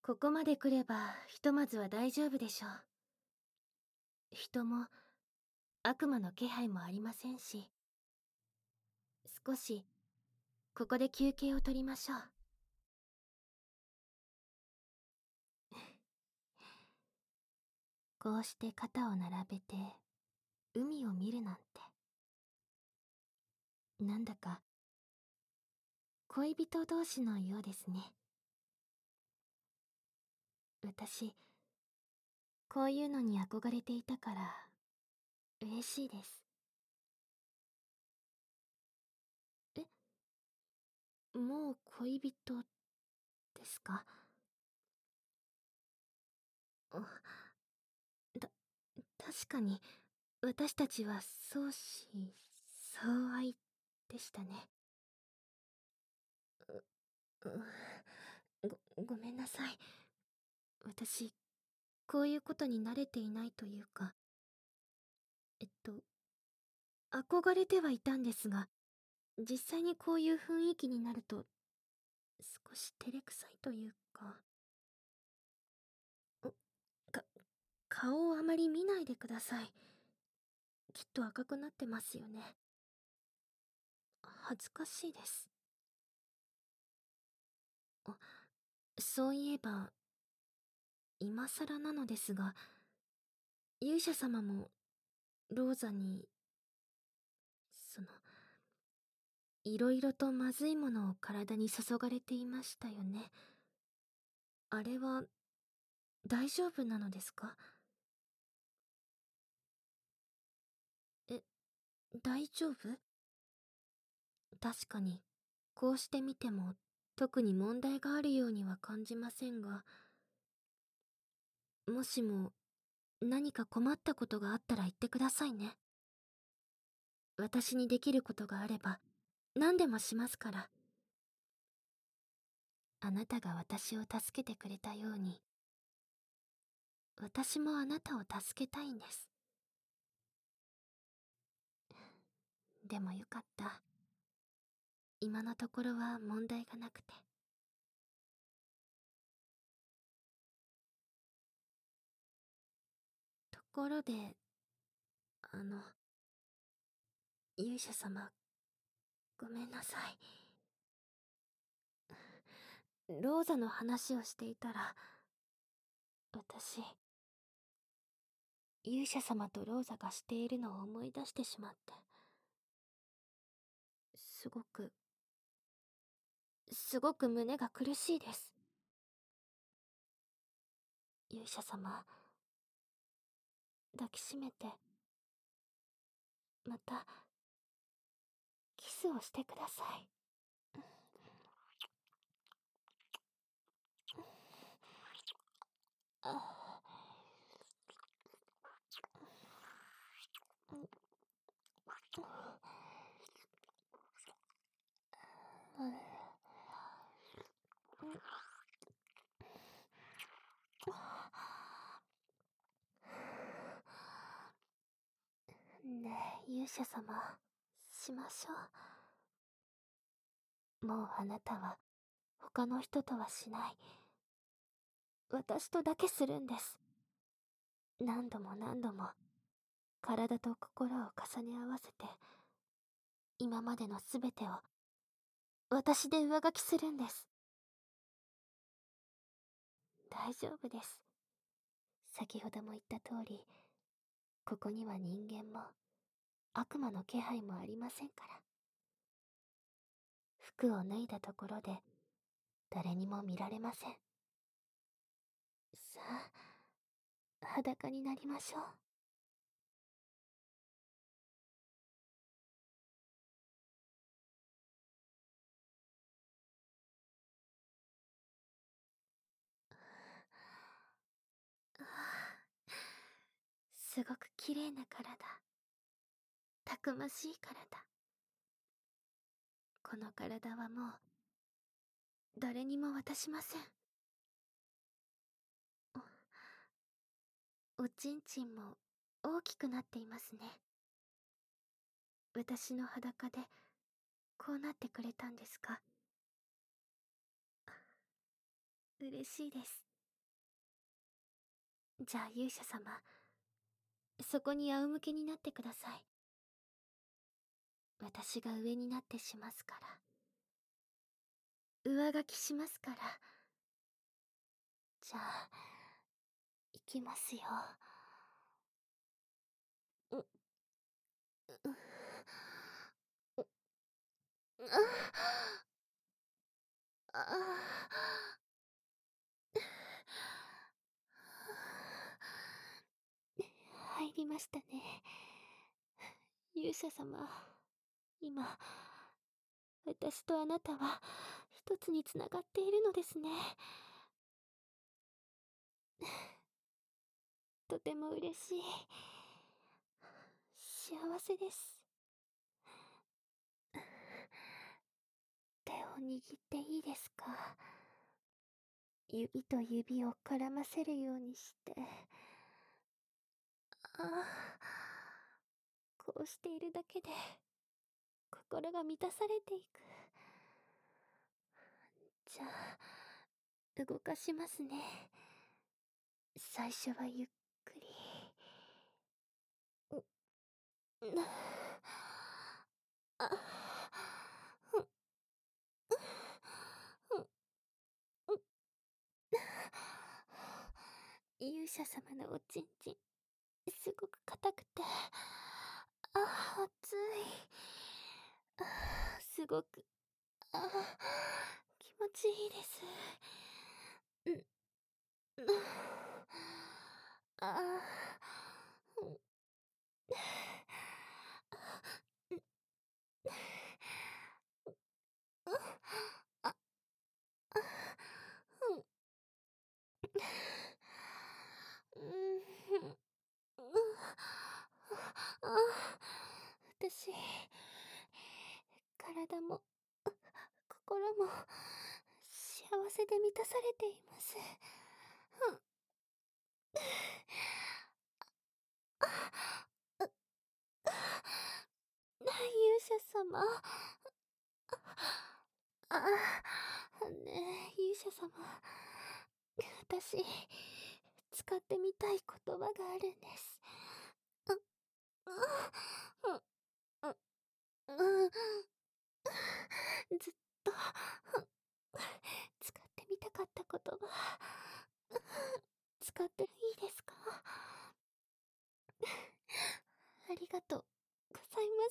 ここまで来れば、ひとまずは大丈夫でしょう。人も、悪魔の気配もありませんし。少し、ここで休憩を取りましょう。こうして肩を並べて、海を見るなんて。なんだか、恋人同士のようですね。私、こういうのに憧れていたから、嬉しいです。え、もう恋人ですか？あ、確かに、私たちは相思相愛でしたね。ごめんなさい。私、こういうことに慣れていないというか、えっと、憧れてはいたんですが、実際にこういう雰囲気になると、少し照れくさいというか、か、顔をあまり見ないでください。きっと赤くなってますよね。恥ずかしいです。あ、そういえば、今更なのですが、勇者様も、ローザに、いろいろとまずいものを体に注がれていましたよね。あれは、大丈夫なのですか？え、大丈夫？確かに、こうしてみても、特に問題があるようには感じませんが、もしも、何か困ったことがあったら言ってくださいね。私にできることがあれば、何でもしますから。あなたが私を助けてくれたように、私もあなたを助けたいんです。でもよかった。今のところは問題がなくて。ところで、あの、勇者様、ごめんなさい。ローザの話をしていたら、私、勇者様とローザがしているのを思い出してしまって。すごく、すごく胸が苦しいです。勇者様、抱きしめて、また、キスをしてください。あねえ、勇者様、しましょう。もうあなたは、他の人とはしない。私とだけするんです。何度も何度も、体と心を重ね合わせて、今までのすべてを、私で上書きするんです。大丈夫です。先ほども言った通り、ここには人間も、悪魔の気配もありませんから。服を脱いだところで、誰にも見られません。さあ、裸になりましょう。ああ、すごく綺麗な体。たくましい体。この体はもう、誰にも渡しません。おちんちんも大きくなっていますね。私の裸で、こうなってくれたんですか？嬉しいです。 じゃあ勇者様、そこに仰向けになってください。私が上になってしますから。上書きしますから。じゃあ、いきますよ。う、う、あ、あ、入りましたね。勇者様、今、私とあなたは一つにつながっているのですね。とても嬉しい。幸せです。手を握っていいですか？指と指を絡ませるようにして。ああ、こうしているだけで心が満たされていく。じゃあ、動かしますね。最初はゆっくり。な、あ、ふん、ふん、勇者様のおちんちん、すごく硬くて、あ、熱い。あ、すごく、あ、気持ちいいです。うん、あ、うん、あ、うん、うん、私、体も、心も、幸せで満たされています。勇者様。あ、ねえ、勇者様。私、使ってみたい言葉があるんです。う、う、う、う、ずっと、使ってみたかった言葉。使っていいですか？ありがとうございます。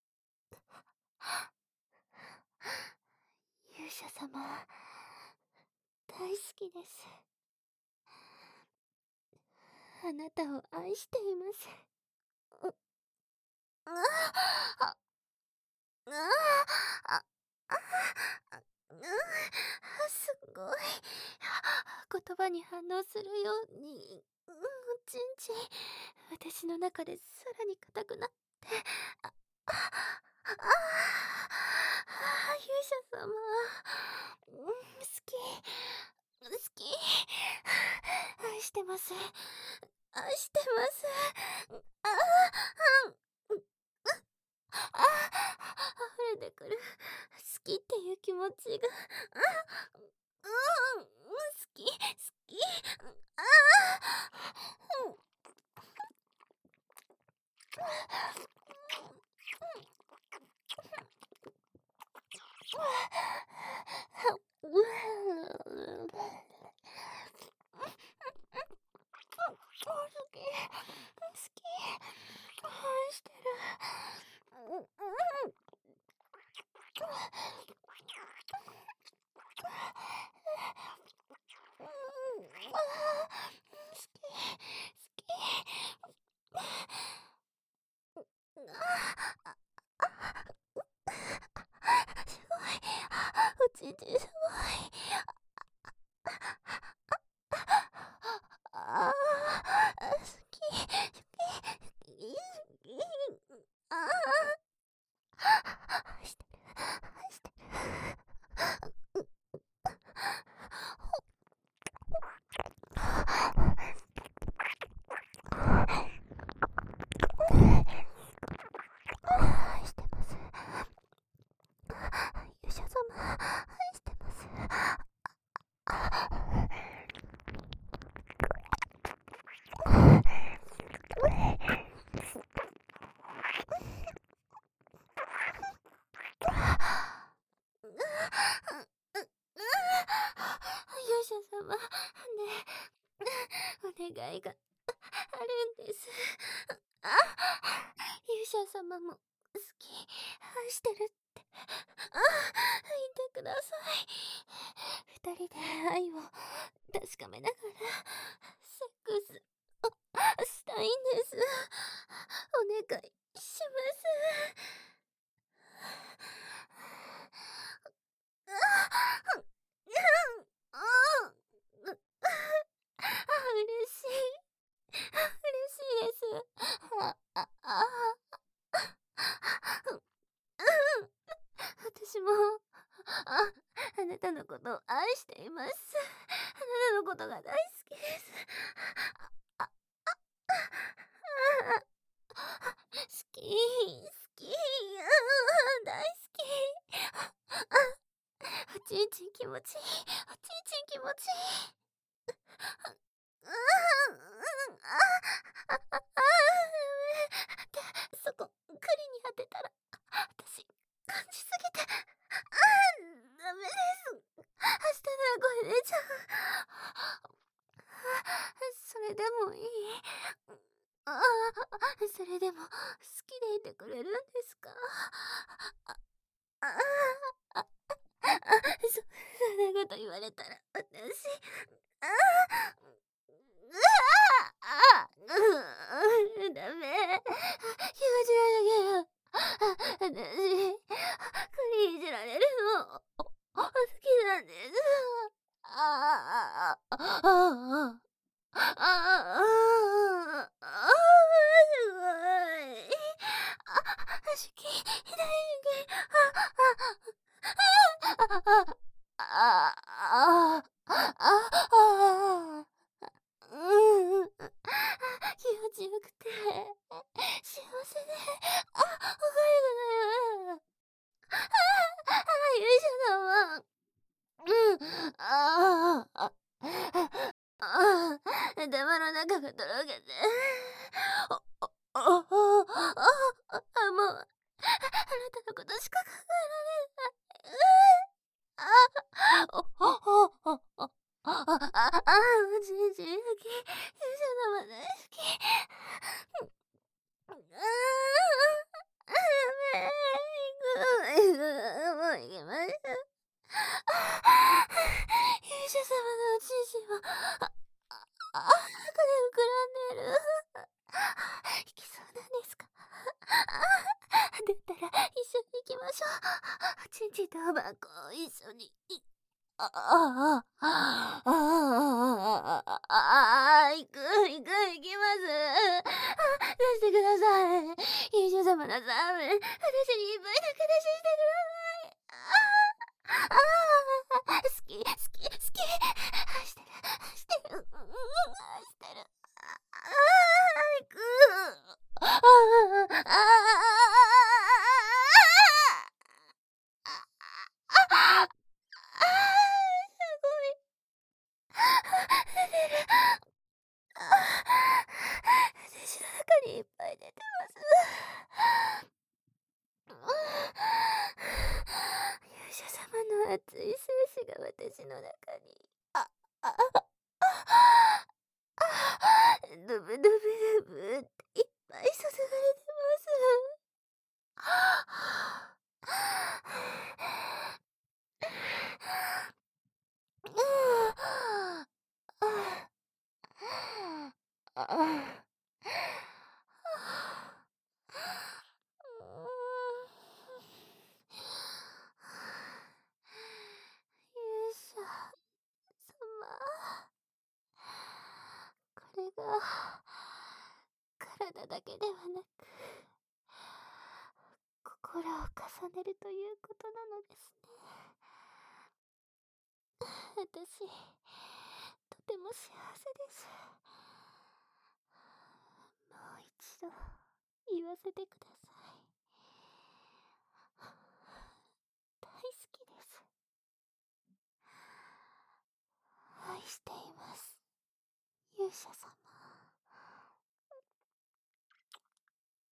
勇者様、大好きです。あなたを愛しています。う、あ、あ、あ、あ、あ、すごい。言葉に反応するように、ちんちん、私の中でさらに硬くなって、あ、あ、勇者様、好き、好き、愛してます、愛してます、あ、あ、溢れてくる、好きっていう気持ちが、好き、好き、ああ、愛してる。すごい。おちんちんすごい。ああ、好き、好き、好き、ああ、愛してる、愛してる、愛してます。勇者様、愛して勇者様、ね、お願いがあるんです。あ、勇者様も好き、愛してるって、言ってください。二人で愛を確かめながら、セックスしたいんです。お願いします。嬉しい。嬉しいです。私も、あなたのことを愛しています。あなたのことが大好きです。好き、好き、大好き。おちんちん気持ちいい。おちんちん気持ちいい。そこ、栗に当てたら、私、感じすぎて、ダメです。明日ならこれ出ちゃう。それでもいい。それでも、好きでいてくれるんですか？そんなこと言われたら、私、あダメ。気持ち悪いけど、私、栗いじられるの、好きなんです。ああ、ああ、ああ、ああ、すごい。好き、大好き。ああ、うん、気持ちよくて、幸せで、他にもないわ。勇者様。頭の中がとろけて。もう、あなたのことしか考えられない。おじいじ好き。勇者様大好き。もう行きましょう。勇者様のおじいじも、中で膨らんでる。行きそうなんですか？だったら一緒に行きましょう。チンチンとおばんこ一緒に。行く、行きます。出してください。勇者様のザーメン、私にいっぱいだけ出ししてください。好き、好き、好き。愛してる、愛してる。愛してる。行く。すごい。出てる。私の中にいっぱい出てます。勇者様の熱い精子が私の中に。あ、ドブドブドブっていっぱい注がれてます。勇者様、これが体だけではなく心を重ねるということなのですね。私、とても幸せです。もう一度言わせてください。大好きです。愛しています。勇者様。